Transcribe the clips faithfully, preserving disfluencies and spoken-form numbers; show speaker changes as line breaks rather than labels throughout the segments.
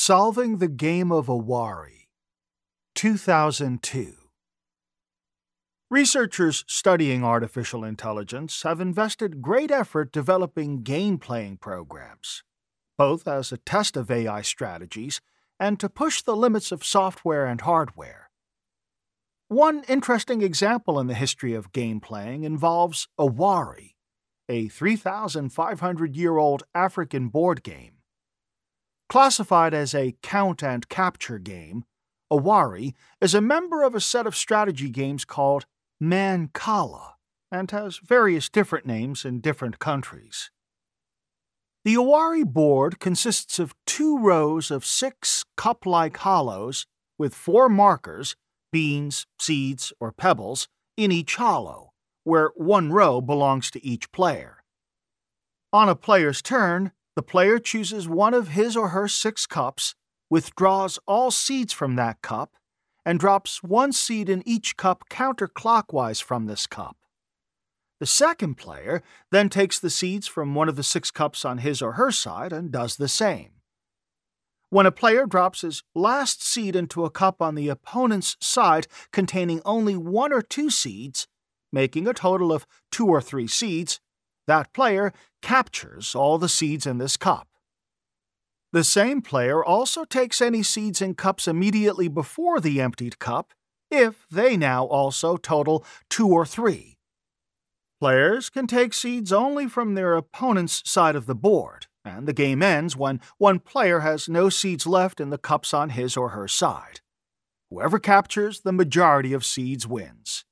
Solving the Game of Owari, two thousand two. Researchers studying artificial intelligence have invested great effort developing game-playing programs, both as a test of A I strategies and to push the limits of software and hardware. One interesting example in the history of game-playing involves Owari, a three thousand five hundred year old African board game. Classified as a count and capture game, Owari is a member of a set of strategy games called Mancala and has various different names in different countries. The Owari board consists of two rows of six cup-like hollows with four markers, beans, seeds, or pebbles, in each hollow, where one row belongs to each player. On a player's turn, the player chooses one of his or her six cups, withdraws all seeds from that cup, and drops one seed in each cup counterclockwise from this cup. The second player then takes the seeds from one of the six cups on his or her side and does the same. When a player drops his last seed into a cup on the opponent's side containing only one or two seeds, making a total of two or three seeds, that player captures all the seeds in this cup. The same player also takes any seeds in cups immediately before the emptied cup, if they now also total two or three. Players can take seeds only from their opponent's side of the board, and the game ends when one player has no seeds left in the cups on his or her side. Whoever captures the majority of seeds wins.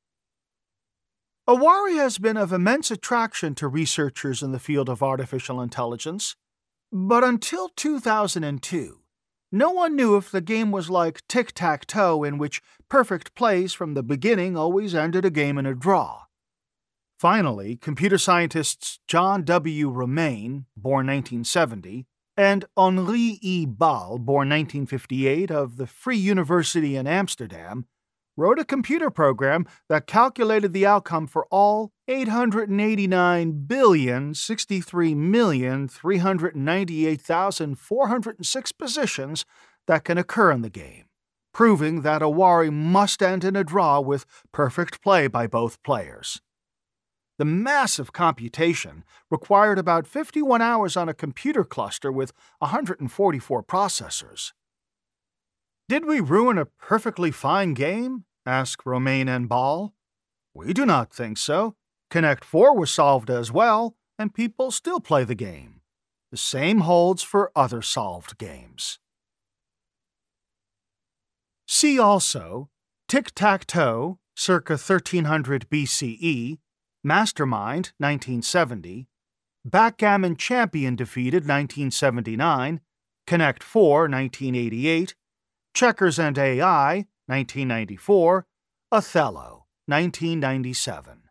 Owari has been of immense attraction to researchers in the field of artificial intelligence, but until two thousand two, no one knew if the game was like tic-tac-toe, in which perfect plays from the beginning always ended a game in a draw. Finally, computer scientists John W. Romain, born nineteen seventy, and Henri E. Bal, born nineteen fifty-eight, of the Free University in Amsterdam, wrote a computer program that calculated the outcome for all eight hundred eighty-nine billion, sixty-three million, three hundred ninety-eight thousand, four hundred six positions that can occur in the game, proving that Owari must end in a draw with perfect play by both players. The massive computation required about fifty-one hours on a computer cluster with one hundred forty-four processors. Did we ruin a perfectly fine game? Asked Romain and Bal. We do not think so. Connect four was solved as well, and people still play the game. The same holds for other solved games. See also Tic-Tac-Toe, circa thirteen hundred B C E, Mastermind, nineteen seventy, Backgammon Champion defeated, nineteen seventy-nine, Connect four, nineteen eighty-eight, Checkers and A I, nineteen ninety-four, Othello, nineteen ninety-seven.